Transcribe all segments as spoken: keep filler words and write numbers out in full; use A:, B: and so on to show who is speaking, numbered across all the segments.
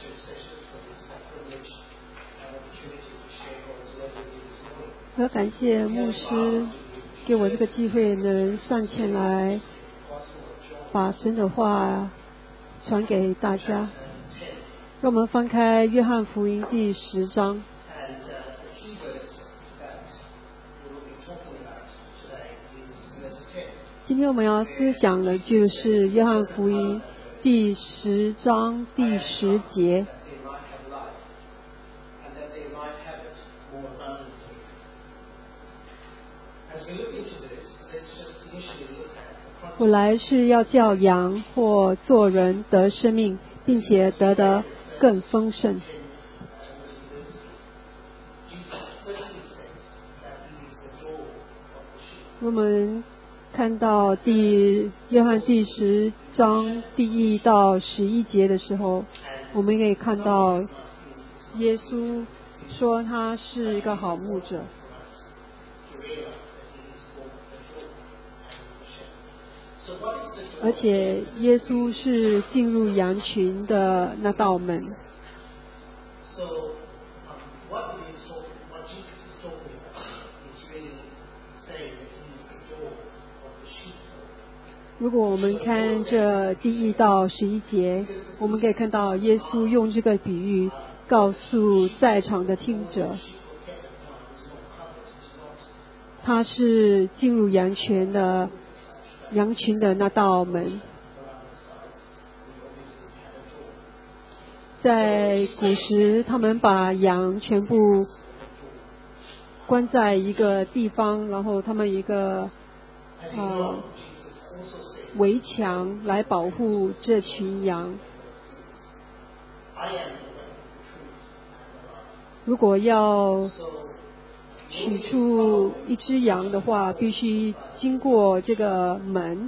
A: 我要感谢牧师给我这个机会，能上前来把神的话传给大家。让我们翻开约翰福音第十章。今天我们要思想的就是约翰福音第十章第十节。我来是要叫羊或做人得生命，并且得得更丰盛。我们看到第约翰第十章第一到十一节的时候，我们可以看到耶稣说他是一个好牧者，而且耶稣是进入羊群的那道门。如果我们看这第一到十一节，我们可以看到耶稣用这个比喻告诉在场的听者，他是进入羊群的羊群的那道门。在古时，他们把羊全部关在一个地方，然后他们一个呃围墙来保护这群羊。如果要取出一只羊的话，必须经过这个门。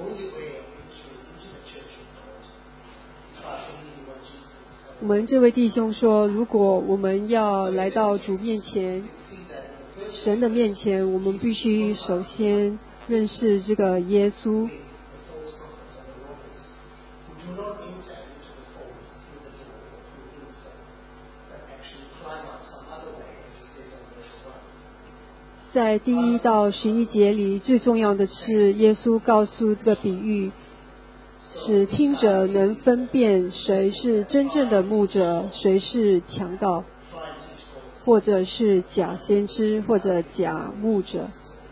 A: 我们这位弟兄说，如果我们要来到主面前，神的面前，我们必须首先认识这个耶稣。在第一到十一节里，最重要的是耶稣告诉这个比喻，使听者能分辨谁是真正的牧者，谁是强盗，或者是假先知，或者假牧者。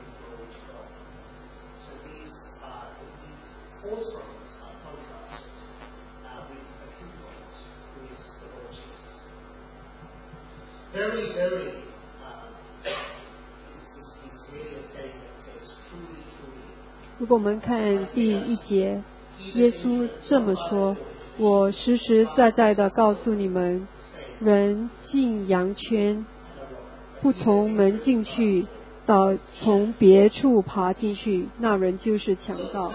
A: 如果我们看第一节，耶稣这么说，我实实在在的告诉你们，人进羊圈，不从门进去，到从别处爬进去，那人就是强盗。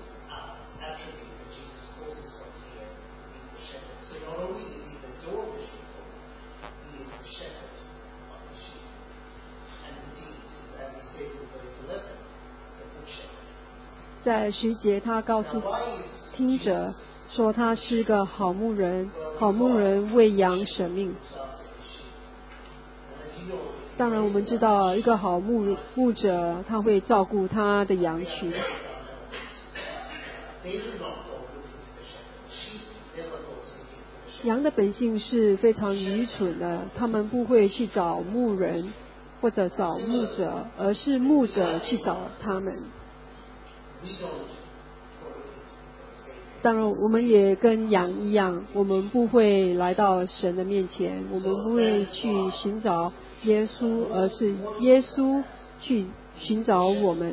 A: 在十节，他告诉听者说他是个好牧人，好牧人为羊舍命。当然我们知道，一个好牧牧者他会照顾他的羊群。羊的本性是非常愚蠢的，他们不会去找牧人或者找牧者，而是牧者去找他们。当然我们也跟羊一样，我们不会来到神的面前，我们不会去寻找耶稣，而是耶稣去寻找我们。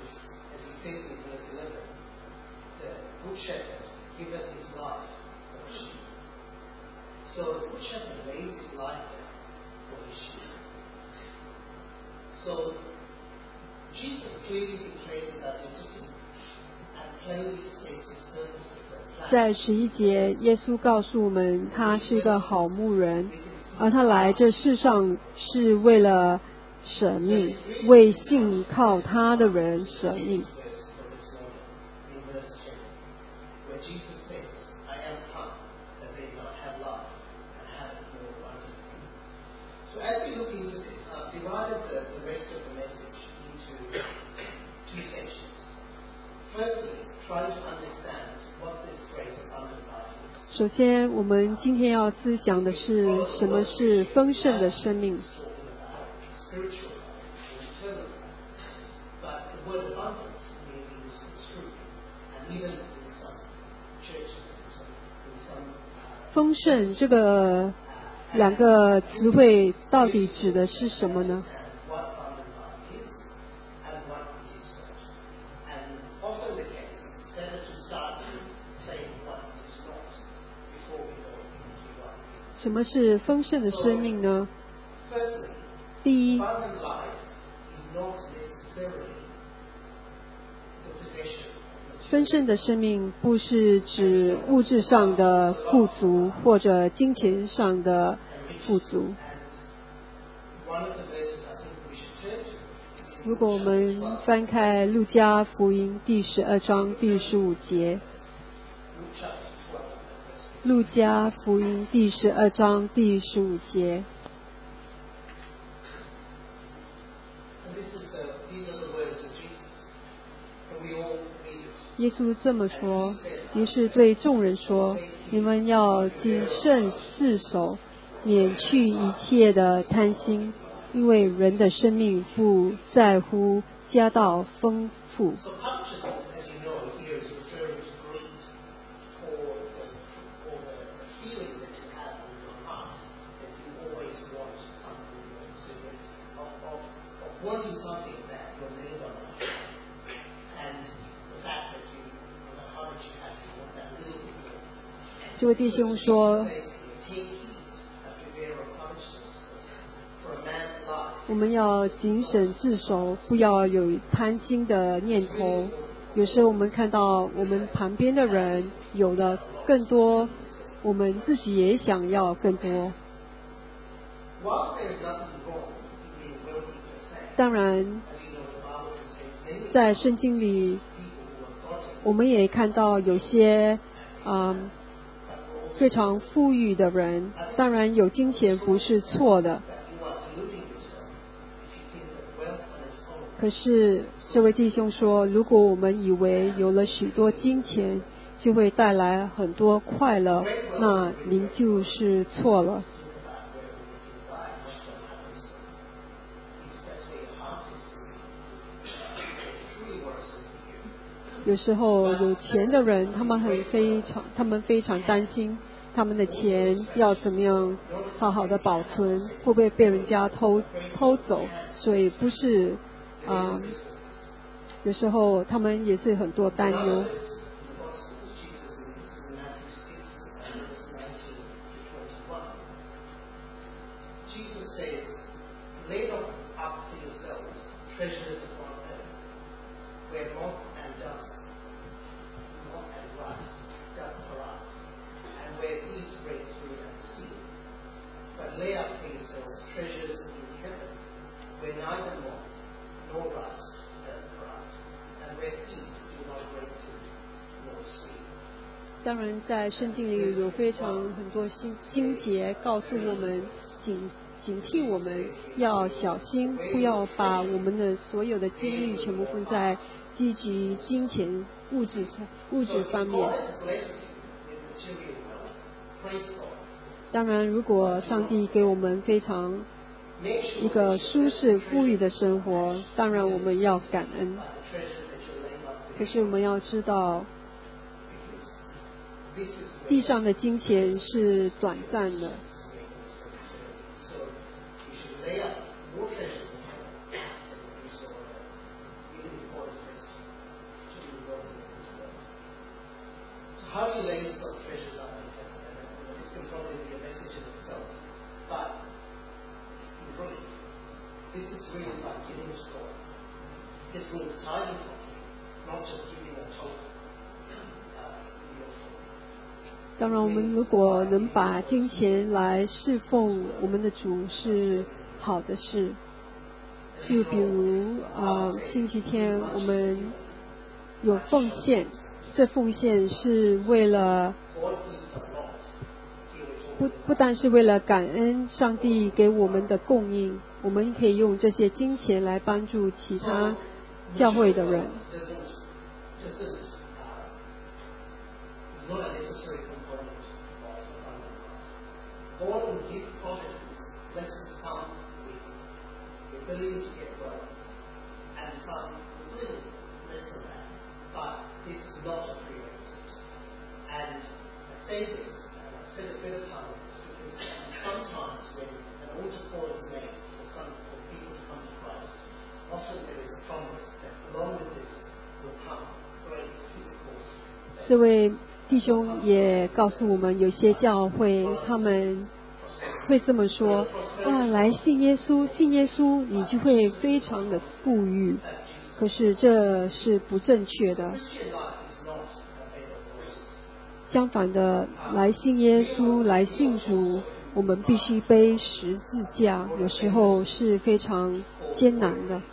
A: 在十一节，耶稣告诉我们，他是一个好牧人，而他来这世上是为了舍命，为信靠他的人舍命。 首先，我们今天要思想的是什么是丰盛的生命。丰盛这个两个词汇到底指的是什么呢？什么是丰盛的生命呢？第一，丰盛的生命不是指物质上的富足或者金钱上的富足。如果我们翻开路加福音第十二章第十五节，路加福音第十二章第十五节，耶稣这么说，于是对众人说：你们要谨慎自守，免去一切的贪心，因为人的生命不在乎家道丰富。这位弟兄说，我们要谨慎自守，不要有贪心的念头。有时候我们看到我们旁边的人有了更多，我们自己也想要更多。当然，在圣经里，我们也看到有些嗯非常富裕的人，当然有金钱不是错的。可是这位弟兄说，如果我们以为有了许多金钱就会带来很多快乐，那您就是错了。有时候有钱的人，他们很非常，他们非常担心他们的钱要怎么样好好的保存，会不会被人家偷偷走，所以不是啊、嗯，有时候他们也是很多担忧。当然在圣经里有非常很多经节告诉我们警警惕我们要小心，不要把我们的所有的精力全部放在积聚金钱物质物质方面。当然如果上帝给我们非常一个舒适富裕的生活，当然我们要感恩。可是我们要知道，地上的金钱是短暂的。当然我们如果能把金钱来侍奉我们的主是好的事。就比如呃星期天我们有奉献，这奉献是为了不不但是为了感恩上帝给我们的供应，我们可以用这些金钱来帮助其他教会的人。
B: God in His providence blesses some with the ability to get wealth, and some with little less than that. But this is not a prerequisite. And I say this, and I spend a bit of time on this, because sometimes when an altar call is made for some for people to come to Christ, often there is a promise that along with this will come great physical.
A: 这位弟兄也告诉我们，有些教会他们会这么说啊，来信耶稣，信耶稣你就会非常的富裕，可是这是不正确的。相反的，来信耶稣，来信主，我们必须背十字架，有时候是非常艰难的。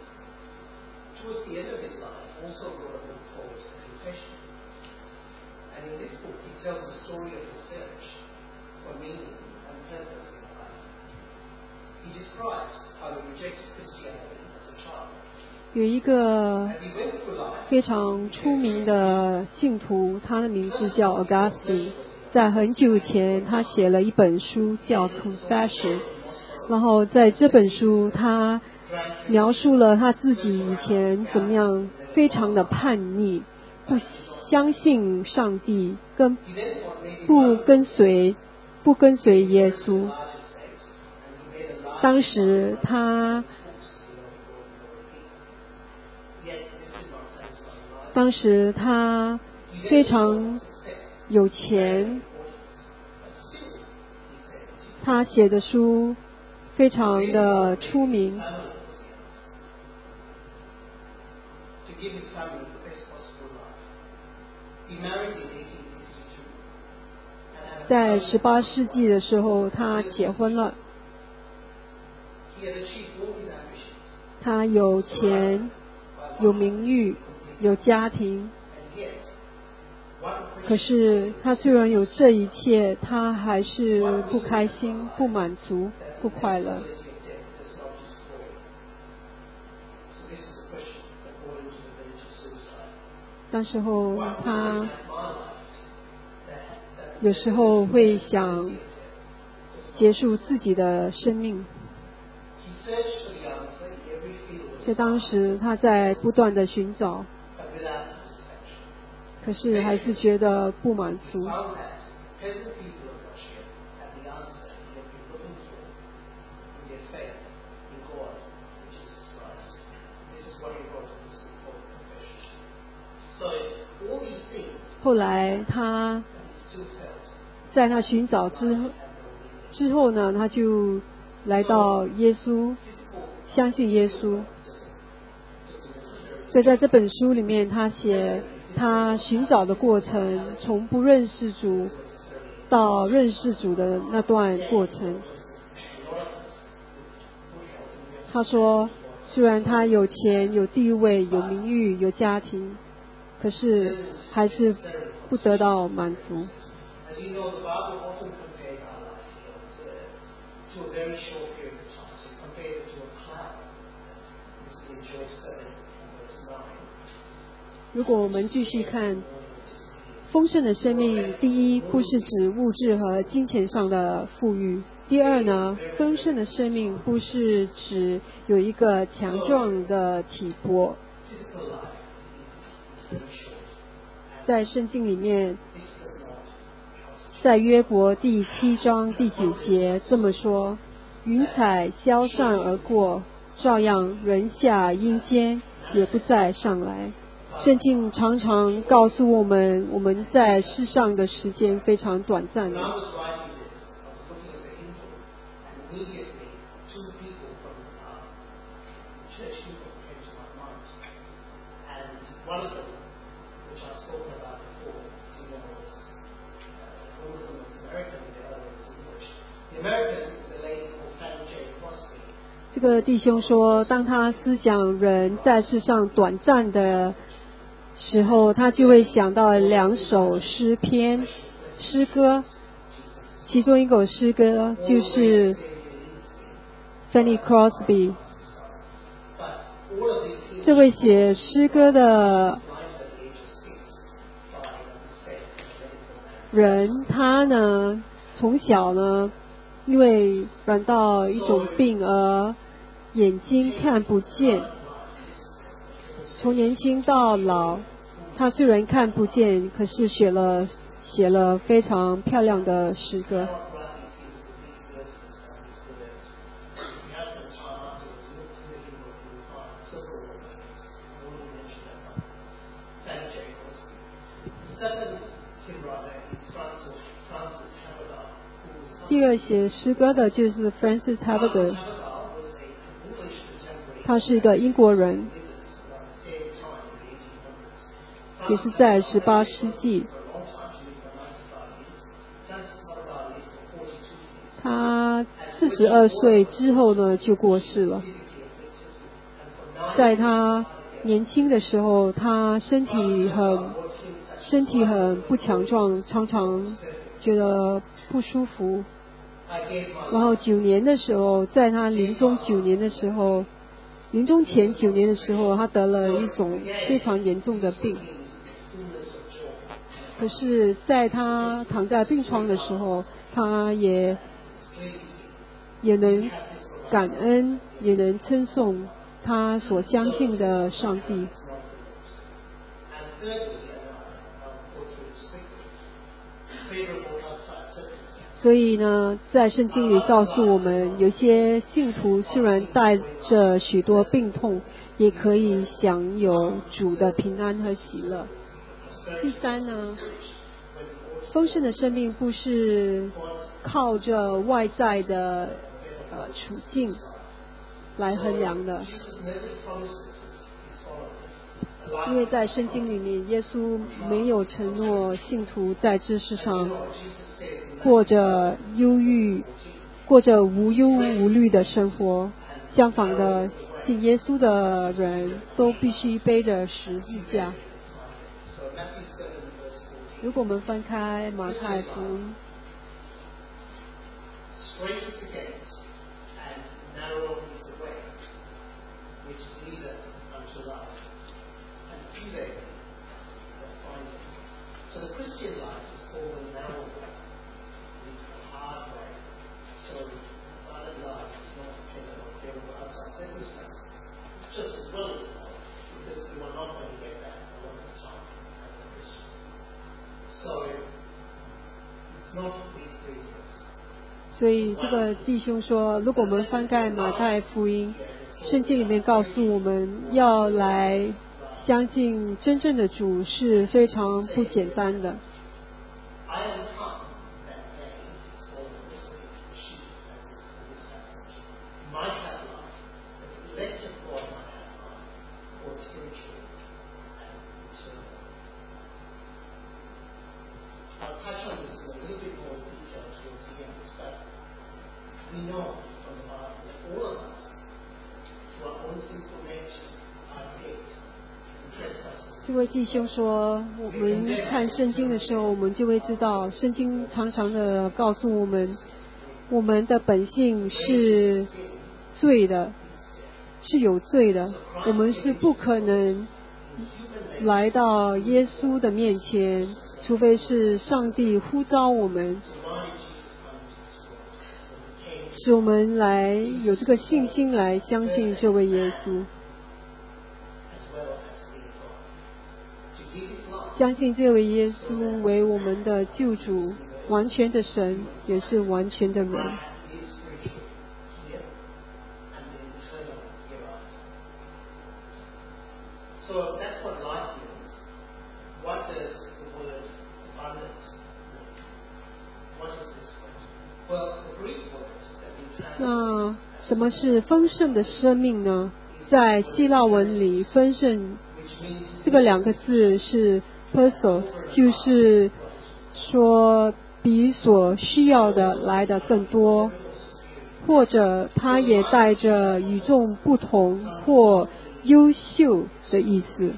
B: And in this book, he tells the story of his search for meaning and purpose in life. He describes how he rejected Christianity as a child.
A: 有一个非常出名的信徒，他的名字叫 Augustine， 在很久前他写了一本书叫 Confession， 然后在这本书他描述了他自己以前怎么样非常的叛逆，不相信上帝，跟不跟随不跟随耶稣。当时他当时他非常有钱，他写的书非常的出名。在十八世纪的时候，他结婚了。他有钱，有名誉，有家庭。可是他虽然有这一切，他还是不开心、不满足、不快乐。那时候他有时候会想结束自己的生命。在当时他在不断的寻找，可是还是觉得不满足。后来他在他寻找之之后呢，他就来到耶稣，相信耶稣。所以在这本书里面，他写他寻找的过程，从不认识主到认识主的那段过程。他说，虽然他有钱、有地位、有名誉、有家庭，可是还是不得到满足。如果我们继续看丰盛的生命，第一不是指物质和金钱上的富裕，第二呢，丰盛的生命不是指有一个强壮的体魄。在圣经里面，在约伯第七章第九节这么说，云彩消散而过，照样人下阴间也不再上来。圣经常常告诉我们，我们在世上的时间非常短暂的。这个弟兄说，当他思想人在世上短暂的时候，他就会想到两首诗篇诗歌， 其中一首诗歌就是 Fanny Crosby。这位写诗歌的人，他呢从小呢因为染到一种病而眼睛看不见，从年轻到老，他虽然看不见，可是写了写了非常漂亮的诗歌。第二写诗歌的就是 Frances Havergal， 他是一个英国人，也是在十八世纪。他四十二岁之后呢就过世了。在他年轻的时候，他身体很身体很不强壮，常常觉得不舒服。然后九年的时候，在他临终九年的时候，临终前九年的时候，他得了一种非常严重的病。可是在他躺在病床的时候，他也也能感恩，也能称颂他所相信的上帝。所以呢，在圣经里告诉我们，有些信徒虽然带着许多病痛，也可以享有主的平安和喜乐。第三呢，丰盛的生命不是靠着外在的呃处境来衡量的，因为在圣经里面，耶稣没有承诺信徒在这世上过着忧郁、过着无忧无虑的生活。相反的，信耶稣的人都必须背着十字架。如果我们翻开马太福音，So the Christian life is called the narrow way. It's the hard way. So abundant life is not dependent on favorable outside circumstances. It's just as well it's not, because you are not going to get that a lot of the time as a Christian. So it's not these three things. 所以这个弟兄说，如果我们翻开马太福音，圣经里面告诉我们要来相信真正的主是非常不简单的。这位弟兄说，我们看圣经的时候，我们就会知道，圣经常常的告诉我们，我们的本性是罪的，是有罪的，我们是不可能来到耶稣的面前，除非是上帝呼召我们，使我们来有这个信心来相信这位耶稣，相信这位耶稣为我们的救主，完全的神，也是完全的人。那什么是丰盛的生命呢？在希腊文里，丰盛这个两个字是 persos， 就是说比所需要的来的更多，或者它也带着与众不同或优秀的意思。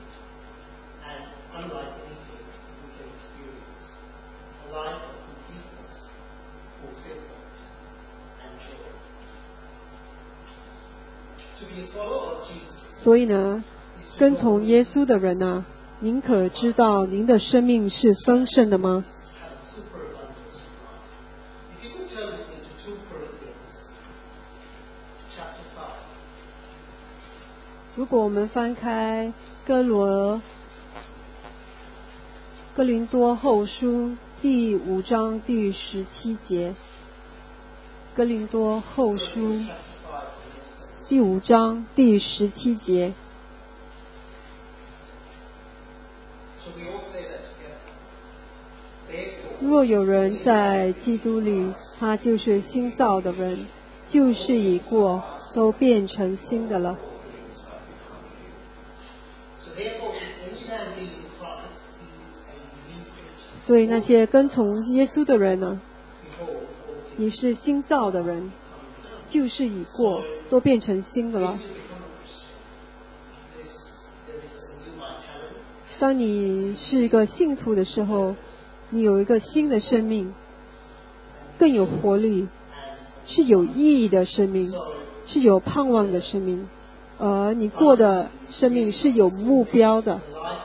A: 所以呢，跟从耶稣的人呢、啊，您可知道您的生命是丰盛的吗？如果我们翻开哥罗哥林多后书第五章第十七节，哥林多后书第五章第十七节。若有人在基督里，他就是新造的人，旧事已过，都变成新的了。所以那些跟从耶稣的人呢，你是新造的人，旧事已过，都变成新的了。当你是一个信徒的时候，你有一个新的生命，更有活力，是有意义的生命，是有盼望的生命，而你过的生命是有目标的。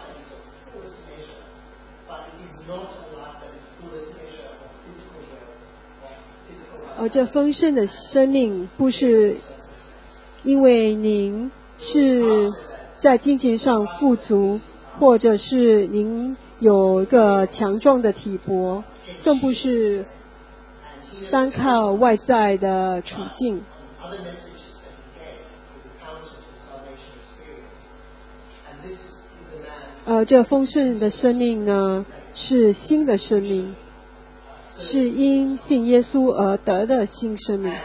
A: 而这丰盛的生命不是因为您是在金钱上富足，或者是您有一个强壮的体魄，更不是单靠外在的处境。呃，这丰盛的生命呢，是新的生命，是因信耶稣而得的新生命。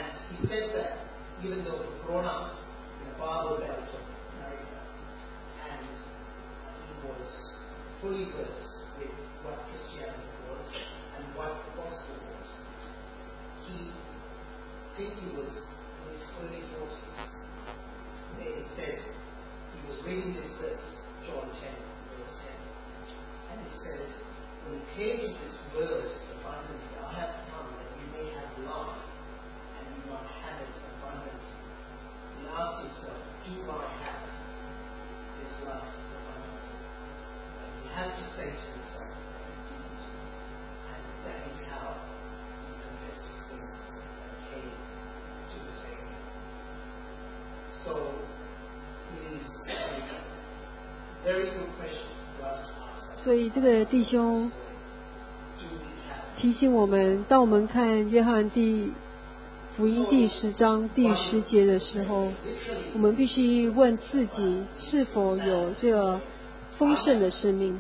A: 所以这个弟兄提醒我们，当我们看约翰第福音第十章第十节的时候，我们必须问自己是否有这个丰盛的生命。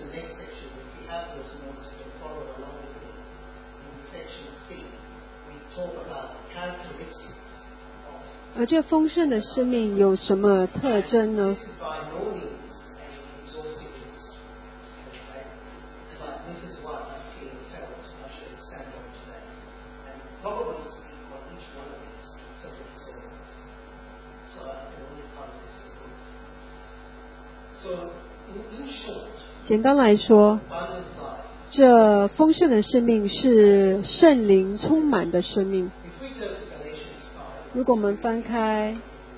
A: 而这丰盛的生命有什么特征呢？简单来说，这丰盛的生命是圣灵充满的生命。如果我们翻开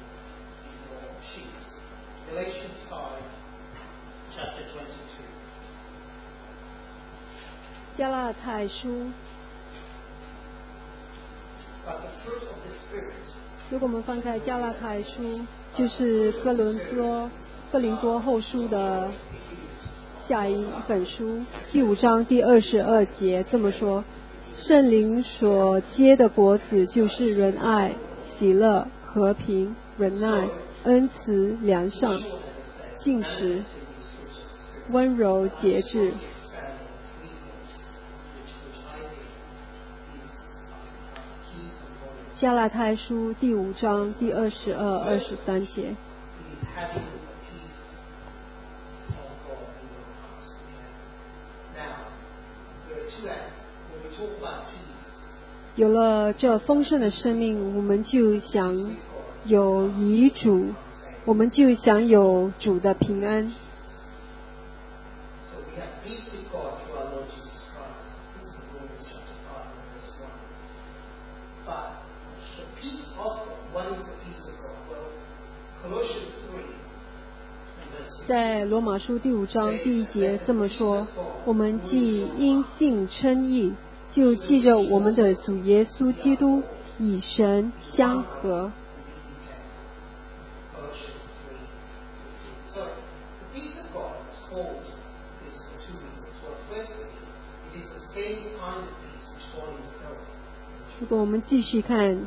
A: 加拉太书，如果我们翻开加拉太书，就是哥林多哥林多后书的下一本书，第五章第二十二节这么说：圣灵所结的果子就是仁爱、喜乐、和平、忍耐、恩慈、良善、信实、温柔、节制。加拉太书第五章第二十二、二十三节。有了这丰盛的生命，我们就享有遗主，我们就享有主的平安。 在罗马书第五章第一节这么说：我们既因信称义，就记着我们的主耶稣基督与神相合。如果我们继续看，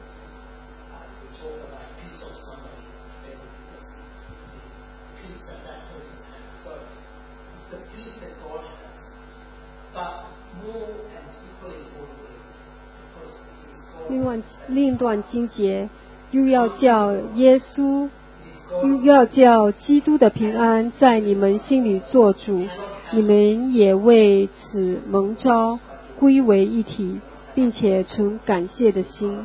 A: 另外另一段经节又要叫耶稣，又要叫基督的平安在你们心里做主，你们也为此蒙召归为一体，并且存感谢的心。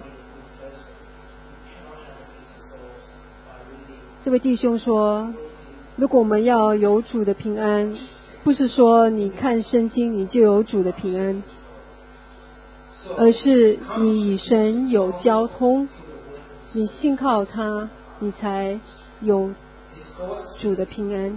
A: 这位弟兄说，如果我们要有主的平安，不是说你看圣经你就有主的平安，而是你与神有交通，你信靠他，你才有主的平安。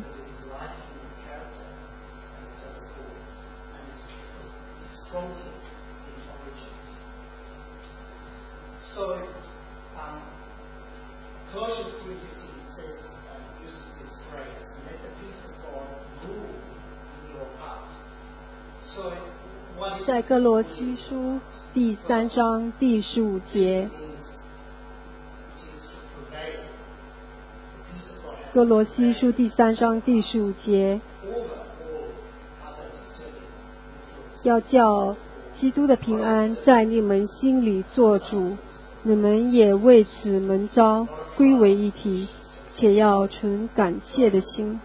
B: So, um, Colossians three fifteen says, uh, uses this phrase, and let the peace of God rule in your heart. So, what is
A: 在哥罗西书第三章第十五节，哥罗西书第三章第十五节，要叫基督的平安在你们心里做主，你们也为此蒙召归为一体，且要存感谢的心。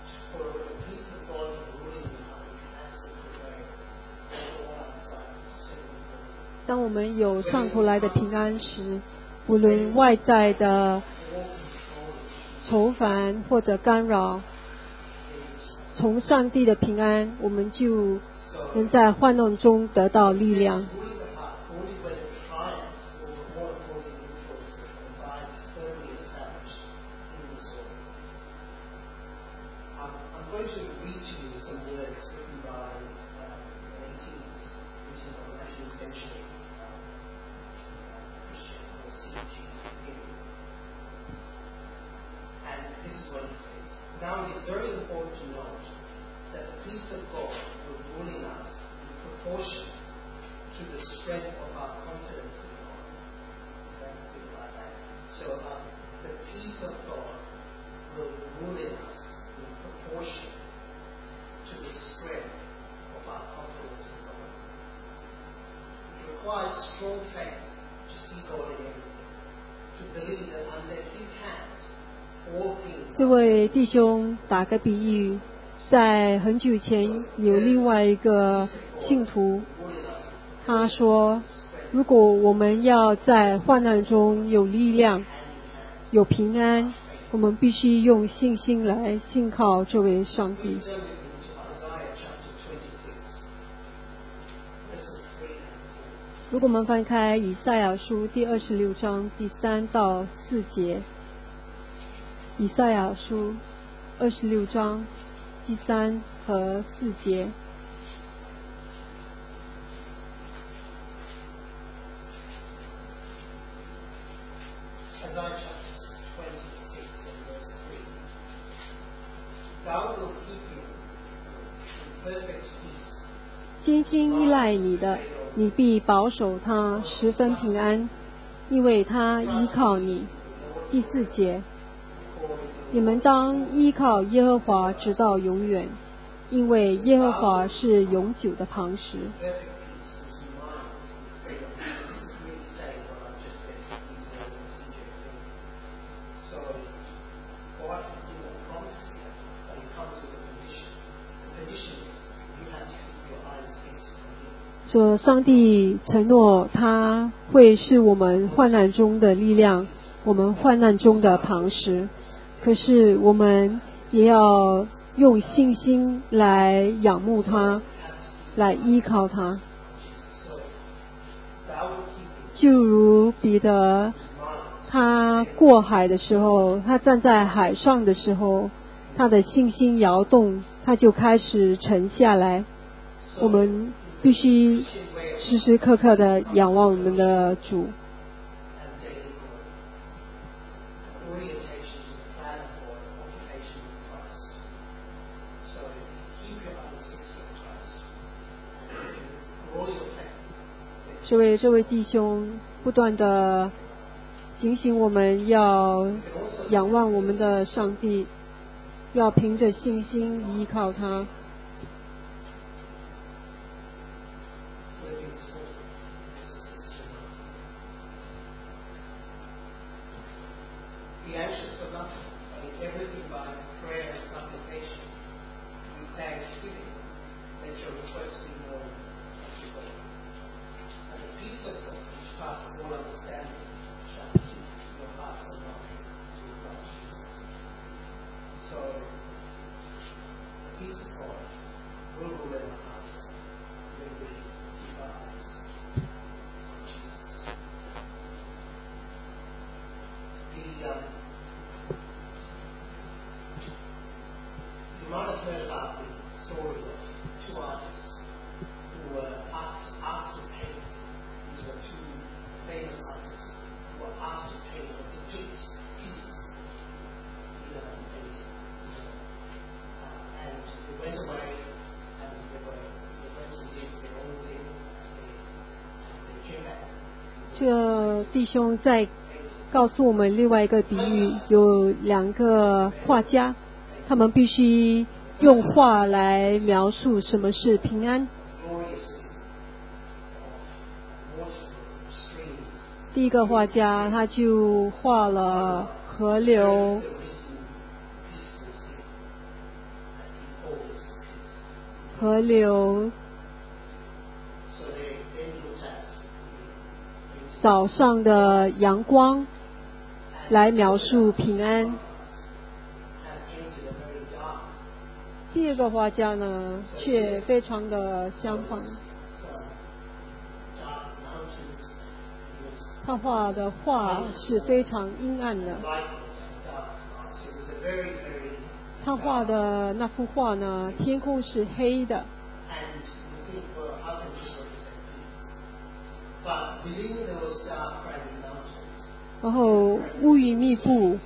A: 当我们有上头来的平安时，无论外在的愁烦或者干扰，从上帝的平安，我们就能在患难中得到力量。
B: Now it is very important to note that the peace of God will rule in us in proportion to the strength of our confidence in God. Okay? Like that. So uh, the peace of God will rule in us in proportion to the strength of our confidence in God. It requires strong faith to see God in everything, to believe that under His hand
A: 这位弟兄打个比喻，在很久以前有另外一个信徒，他说，如果我们要在患难中有力量有平安，我们必须用信心来信靠这位上帝。如果我们翻开以赛亚书第二十六章第三到四节，以赛亚书二十六章第三和四节。坚心依赖你的，你必保守他十分平安，因为他依靠你。第四节，你们当依靠耶和华直到永远，因为耶和华是永久的磐石。说上帝承诺他会是我们患难中的力量，我们患难中的磐石，可是我们也要用信心来仰慕他，来依靠他。就如彼得他过海的时候，他站在海上的时候，他的信心摇动，他就开始沉下来。我们必须时时刻刻的仰望我们的主。这位这位弟兄不断的警醒我们要仰望我们的上帝，要凭着信心依靠他。
B: Be anxious for nothing, but in everything by prayer and supplication, with thanksgiving, let your requests be known unto God. And the peace of God, which passeth all understanding, shall keep your hearts and minds through Christ Jesus. So, the peace of God will rule in our hearts when we keep our eyes on Jesus. The um, You might have heard about the story of two artists who were asked, asked to paint. These were two famous artists who were asked to paint or depict peace in a painting. Uh, and they went away and they, were, they went to do their own thing. They, and they came back.
A: 这弟兄在告诉我们另外一个比喻，有两个画家，他们必须用画来描述什么是平安。第一个画家他就画了河流，河流早上的阳光来描述平安。第二个画家呢，却非常的相反，他画的画是非常阴暗的。他画的那幅画呢，天空是黑的。然后乌云密布，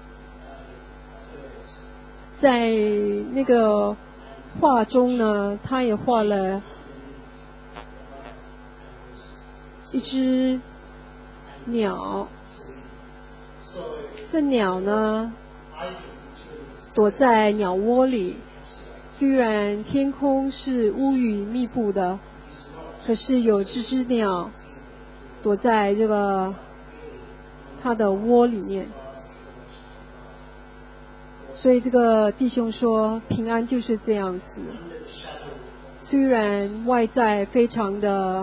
A: 在那个画中呢，他也画了一只鸟。这鸟呢，躲在鸟窝里。虽然天空是乌云密布的，可是有这只鸟躲在这个它的窝里面。所以这个弟兄说，平安就是这样子。虽然外在非常的，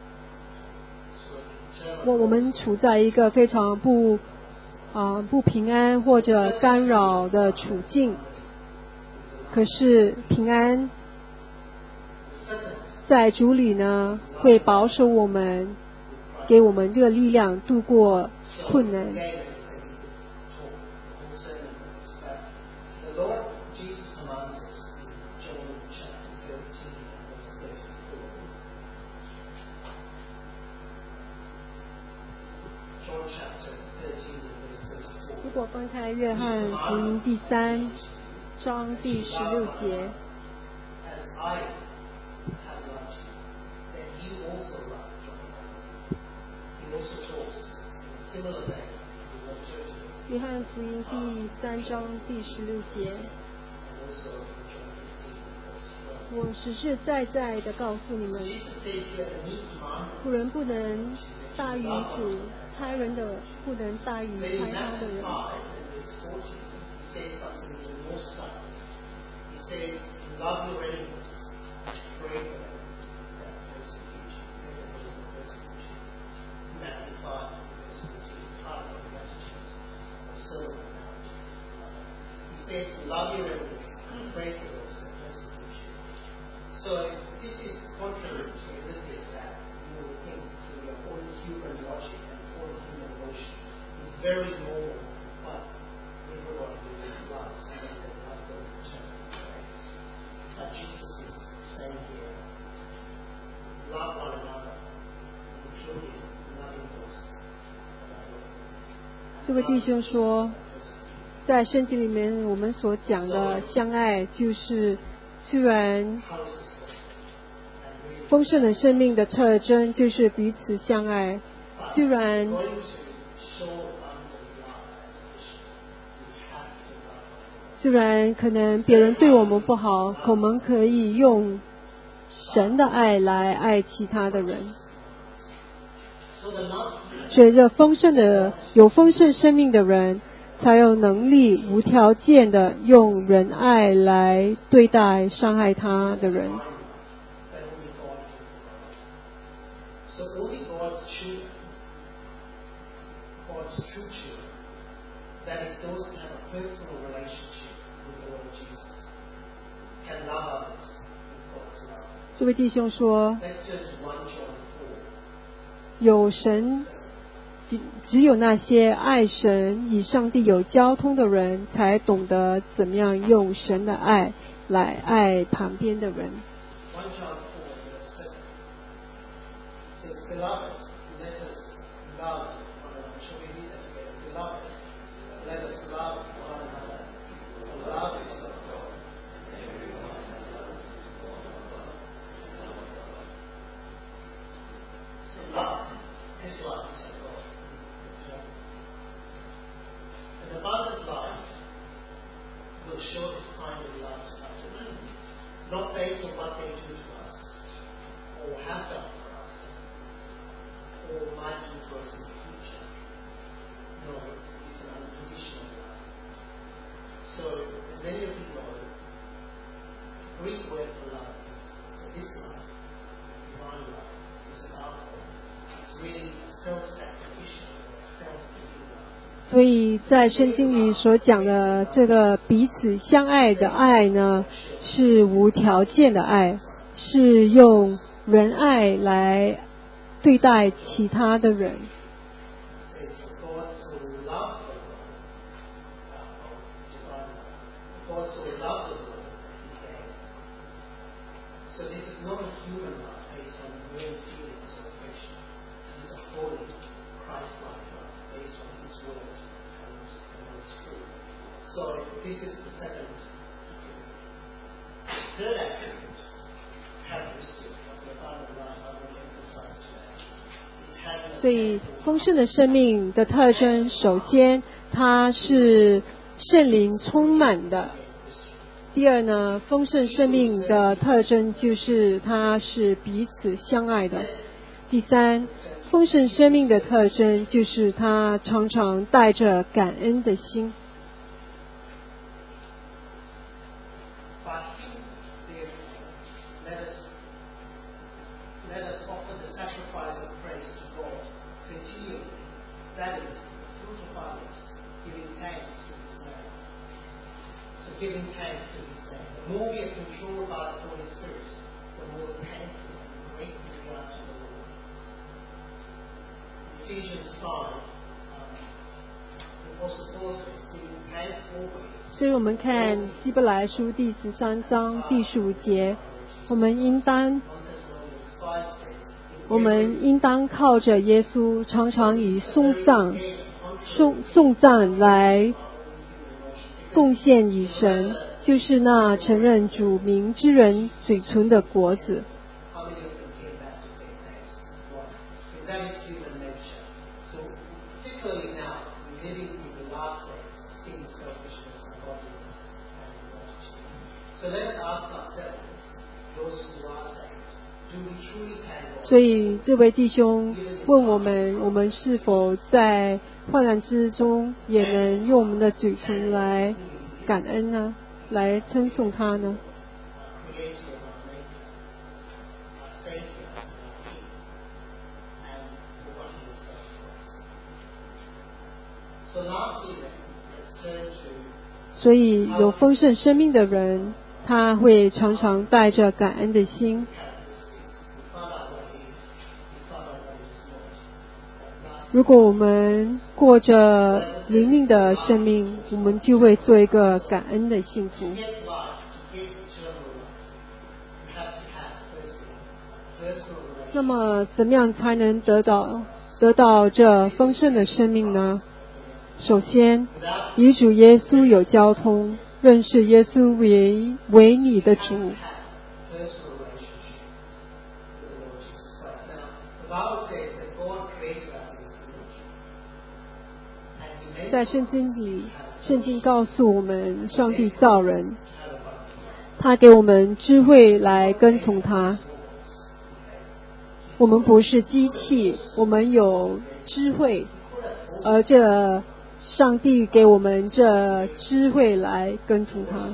A: 我我们处在一个非常不啊、呃、不平安或者干扰的处境，可是平安在主里呢，会保守我们，给我们这个力量度过困难。如果翻开约翰福音第三章第十六节，约翰福音第三章第十六节，我实实在在的告诉你们，仆人不能大于主，差人的不能大于差他的人。Says, love your enemies and pray for those that persecute you. So this is contrary to everything that you would think through your own human logic and own human emotion. Is
B: very normal, but everybody loves and loves them in return. But Jesus is saying here, love one another, including loving those that are enemies.
A: 这位弟兄说，在圣经里面我们所讲的相爱，就是虽然丰盛的生命的特征就是彼此相爱，虽然虽然可能别人对我们不好，可我们可以用神的爱来爱其他的人。随着丰盛的有丰盛生命的人，才有能力无条件的用仁爱来对待伤害他的人。
B: So only God's children, God's true children, that is those who have a personal relationship with the Lord Jesus, can love others with God's love.
A: 这位弟兄说，
B: Let's turn to First John four.
A: 有神，只有那些爱神、与上帝有交通的人，才懂得怎么样用神的爱来爱旁边的人。
B: First John four, verse seven. Says, Beloved, let us love one another. Shall we read that together? Beloved, let us love one another. For love is of God. So love, this love is of God. An abundant life will show this kind of love to others, not based on what they do to us, or have done for us, or might do for us in the future. No, it's an unconditional love. So, as many of you know, the Greek word for love is, for this love, divine love, is powerful. It's really a self-sacrificial, a self-giving love.
A: 所以在圣经里所讲的这个彼此相爱的爱呢，是无条件的爱，是用仁爱来对待其他的人。
B: It says, For God so loved the world, uh, divine love. For God so loved the world that He gave. So this is not a human love based on warm feelings or affection. It is a holy, Christ-like love based on His word and what's true. So this is the second attribute. Third attribute, characteristic of the abundant life I want to emphasize today, is having a
A: 所以
B: thankful
A: 丰盛的生命的特征，首先它是圣灵充满的。第二呢，丰盛生命的特征就是它是彼此相爱的。第三，丰盛生命的特征就是它常常带着感恩的心。
B: By Him, therefore, let us, let us offer the sacrifice of praise to God continually. That is, the fruit of our lips, giving thanks to His name. So giving thanks to His name. The more we are controlled by the Holy Spirit, the more thankful and grateful we are to the Lord. Ephesians five, um, the Apostle Paul says, giving thanks always.
A: 所以我们看希伯来书第十三章第十五节，我们应当
B: First Thessalonians five says,
A: 我们应当靠着耶稣，常常以颂赞、颂颂赞来贡献与神，就是那承认主名之人嘴唇的果子。
B: How many of them came back to say thanks? One. Because that is human nature. So particularly now, we're living in the last days of sin, selfishness, ungodliness, and ingratitude. So let us ask ourselves, those who are saved, do we truly thank God?
A: 所以这位弟兄问我们，我们是否在患难之中也能用我们的嘴唇来感恩呢？来称颂他呢？
B: Our Creator and our Maker, our Savior and our King, and for what He has done for us. So lastly then, let's turn to
A: 所以有丰盛生命的人，他会常常带着感恩的心。
B: characteristics. We found out what it is. We found out what it is not. That last
A: 如果我们过着灵命的生命，我们就会做一个感恩的信徒。那么怎么样才能得到得到这丰盛的生命呢？首先，与主耶稣有交通，认识耶稣为为你的主。在圣经里，圣经告诉我们，上帝造人，他给我们智慧来跟从他。我们不是机器，我们有智慧，而这上帝给我们这智慧来跟从他。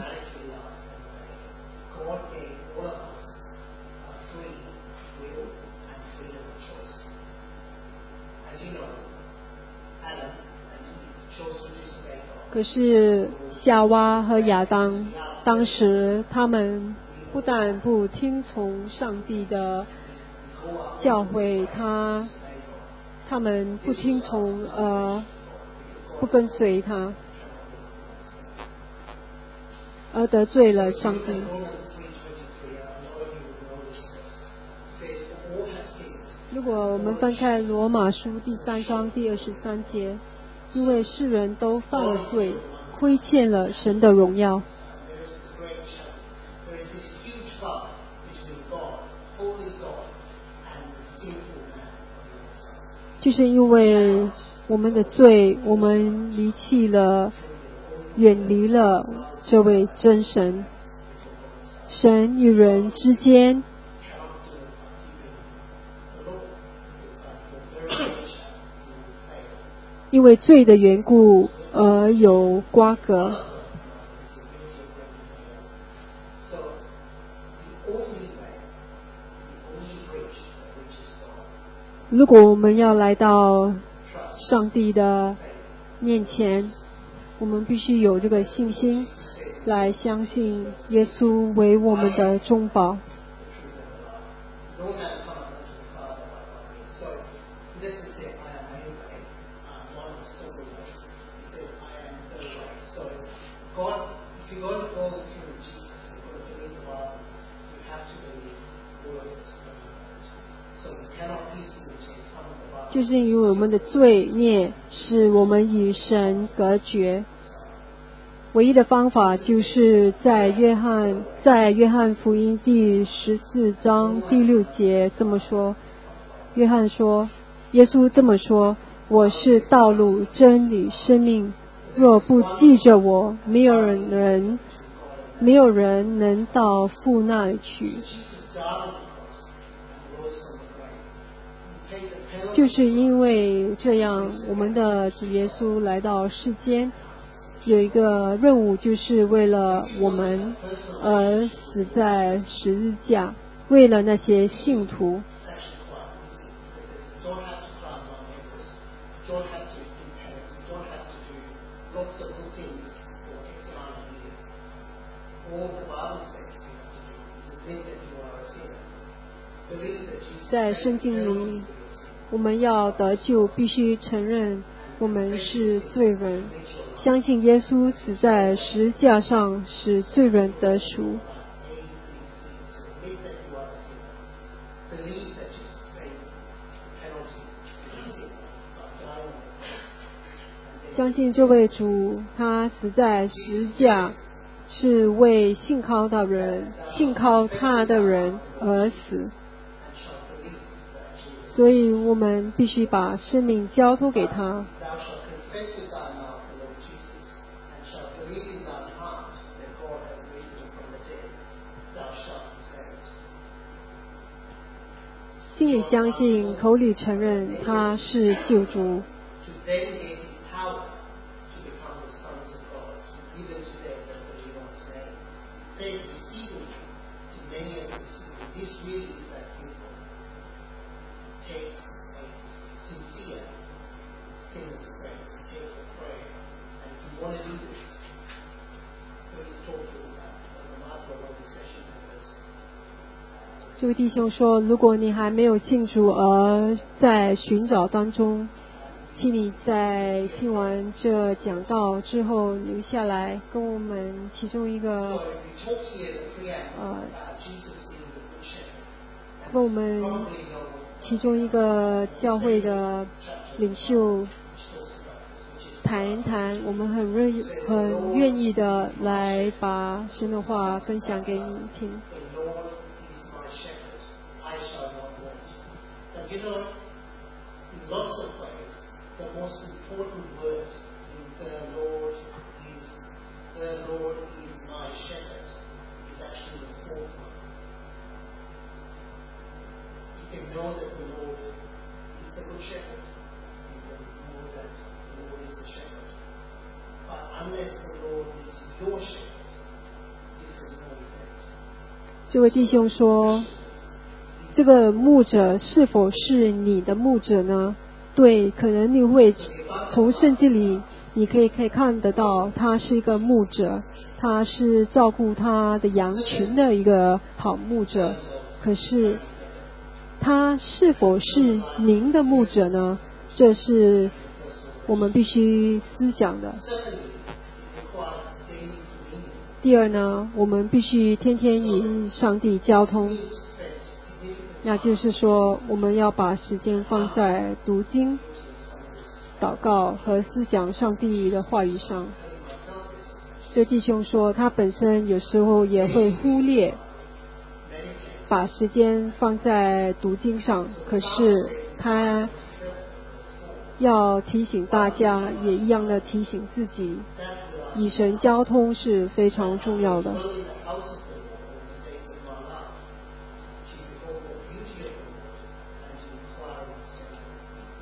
A: 可是夏娃和亚当当时他们不但不听从上帝的教诲，他他们不听从呃不跟随他，而得罪了上帝。如果我们翻开罗马书第三章第二十三节，因为世人都犯了罪，亏欠了神的荣耀。就是因为我们的罪，我们离弃了，远离了这位真神。神与人之间因为罪的缘故而有瓜葛。如果我们要来到上帝的面前，我们必须有这个信心，来相信耶稣为我们的中保。就是因为我们的罪孽使我们与神隔绝，唯一的方法就是在约翰在约翰福音第十四章第六节这么说。约翰说，耶稣这么说，我是道路真理生命，若不记着我，没有人没有人能到父那里去。就是因为这样，我们的主耶稣来到世间，有一个任务，就是为了我们而死在十字架，为了那些信徒。在圣经里，我们要得救，必须承认我们是罪人，相信耶稣死在十字架上，使罪人得赎。相信这位主，他死在十字架，是为信靠的人、信靠他的人而死。所以我们必须把生命交托给他。心里相信，口里承认他是救主。这位弟兄说，如果你还没有信主而在寻找当中， 请你在听完这讲道之后留下来，跟我们其中一个
B: So we talked here in the preamble
A: 呃
B: about Jesus being the good shepherd. And
A: 跟我
B: you
A: 们
B: probably know
A: 其中一个教会的领袖
B: which talks about this, which is
A: 谈一谈，我们很愿很愿意的来把神的话分享给你听。
B: the Lord is my shepherd, I shall not want. But you know, in lots of ways, the most important word in the Lord is the Lord is my shepherd is actually the fourth one. You can know that the Lord is the good shepherd. You can know that the Lord is the shepherd. But unless the Lord is your shepherd, this has no effect.
A: 这位弟兄说，这个牧者是否是你的牧者呢？对，可能你会从圣经里你可以可以看得到，他是一个牧者，他是照顾他的羊群的一个好牧者。可是他是否是您的牧者呢？这是我们必须思想的。
B: Secondly, it requires daily communion.
A: 第二呢，我们必须天天与上帝交通。
B: Spend significant
A: 那就是说，我们要把时间放在读经、祷告和思想上帝的话语上。这弟兄说，他本身有时候也会忽略把时间放在读经上，可是他要提醒大家，也一样的提醒自己，与神交通是非常重要的。
B: dwell in the house of the Lord all the days of my life, to behold the beauty of the Lord and to inquire in his temple.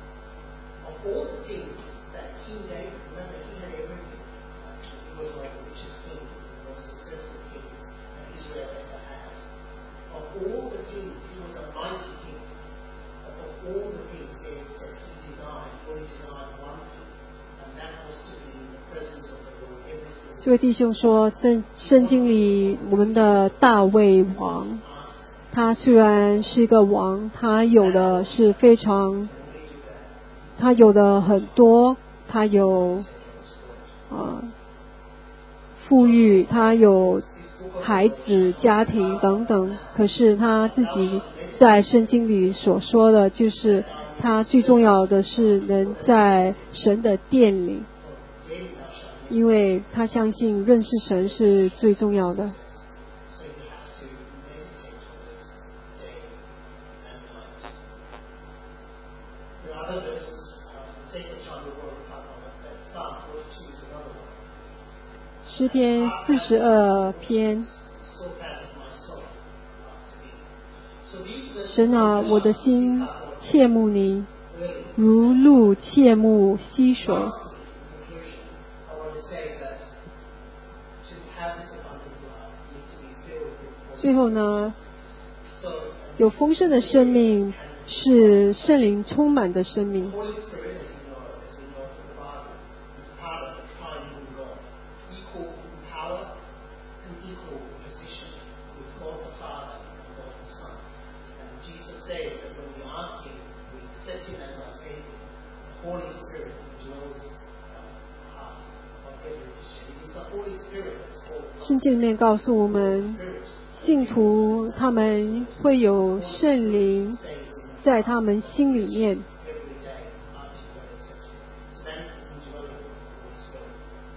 B: Of all the things that King David, remember he had everything. He was one of the richest kings, the most successful kings that Israel ever had. Of all the things, he was a mighty king. But of all the things David said he desired, he only desired one thing, and that was to be in the presence of the Lord every single
A: 这位弟兄说，圣圣经里我们的大卫王，他虽然是个王，他有的是非常，他有的很多，他有呃富裕，他有孩子、家庭等等。可是他自己在圣经里所说的，就是他最重要的是能在神的殿里。 因为他相信认识神是最重要的，
B: So you have to meditate on this day and night. There are other verses, uh, for the sake of time, we won't recap on it, but Psalm forty-two is another one.
A: 诗篇四十二篇，
B: So bad of my soul after thee. So these verses
A: 神啊，
B: help
A: 我的
B: us
A: 心
B: seek our Lord
A: 切慕你，
B: early.
A: 如鹿切慕溪水。
B: Lastly, in conclusion, I want to say that to have this abundant life, you need to be filled with
A: 最后呢，
B: So,
A: 有丰盛的生命是圣灵充满的生命。
B: Holy Spirit, as you know, as we know from the Bible, is part of the triune God, equal in power and equal in position with God the Father and God the Son. And Jesus says that when we ask Him, we accept Him as our Savior. The Holy Spirit indwells the heart of every Christian. It is the Holy Spirit that's called the
A: 圣经里面告诉我们，
B: Spirit
A: 信徒他们会有圣灵
B: stays in
A: 在他们心里面。
B: every day after you have accepted Him. So that is the indwelling of the Holy Spirit.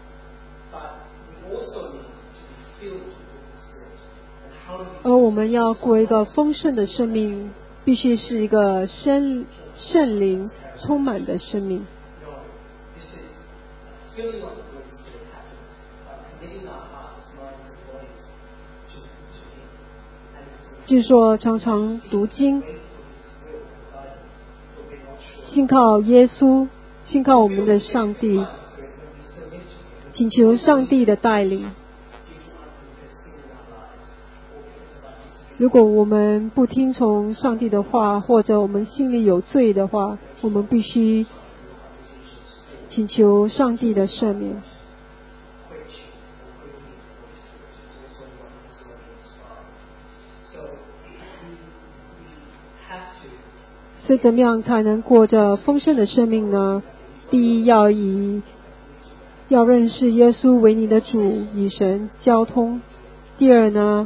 B: But we also need to be filled with the Spirit. And how do we
A: 而我们要过一个丰盛的生命，必须是一个圣圣灵充满的生命。
B: know this is a filling of the Holy Spirit happens by committing our hearts, minds, and bodies to, to Him. And it's
A: 就是说，常常读经，
B: wait for His will and guidance, but we're not sure.
A: 信靠耶稣，信靠我们的上帝，
B: By the Spirit, when we submit to Him,
A: 请求上帝的带领。
B: due to unconfessed sin in our lives, or because of our disobedience,
A: 如果我们不听从上帝的话，或者我们心里有罪的话，我们必须请求上帝的赦免。
B: quenching or grieving the Holy Spirit. It's also in First Thessalonians five. So we, we have to
A: 所以，怎么样才能过着丰盛的生命呢？ 第一要以要认识耶稣为你的主，与神交通。第二呢，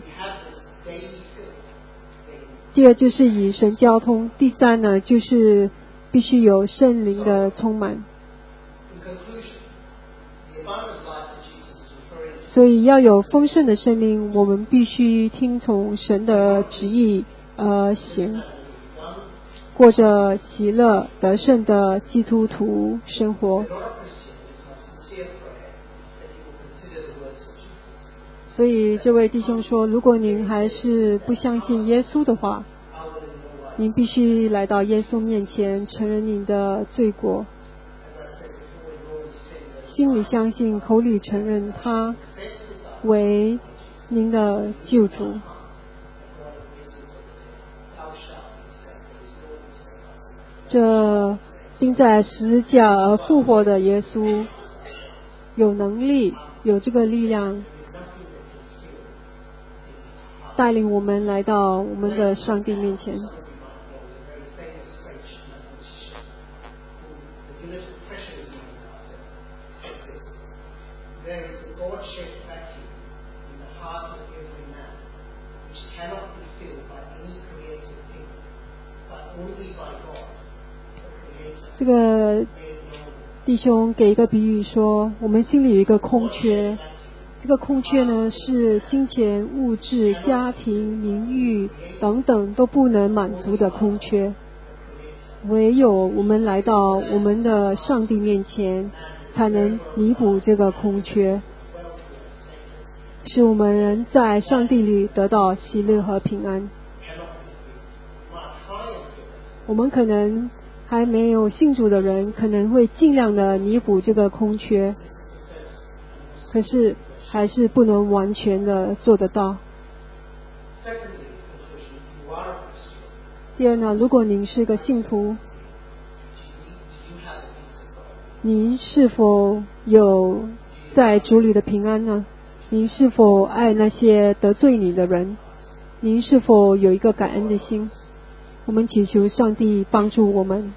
A: 第二就是与神交通。第三呢，就是必须有圣灵的充满。所以要有丰盛的生命，我们必须听从神的旨意而行，过着喜乐得胜的基督徒生活。所以这位弟兄说，如果您还是不相信耶稣的话，您必须来到耶稣面前，承认您的罪过，心里相信，口里承认他为您的救主。这钉在十字架而复活的耶稣有能力，有这个力量带领我们来到我们的上帝面前。这个弟兄给一个比喻说，我们心里有一个空缺，这个空缺呢是金钱、物质、家庭、名誉等等都不能满足的空缺，唯有我们来到我们的上帝面前，才能弥补这个空缺，使我们在上帝里得到喜乐和平安。我们可能还没有信主的人，可能会尽量的弥补这个空缺，可是还是不能完全的做得到。第二呢，如果您是个信徒，您是否有在主里的平安呢？您是否爱那些得罪你的人？您是否有一个感恩的心？我们祈求上帝帮助我们。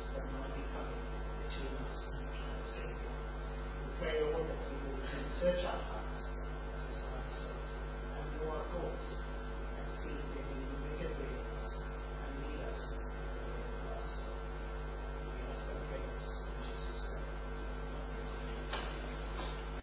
B: Search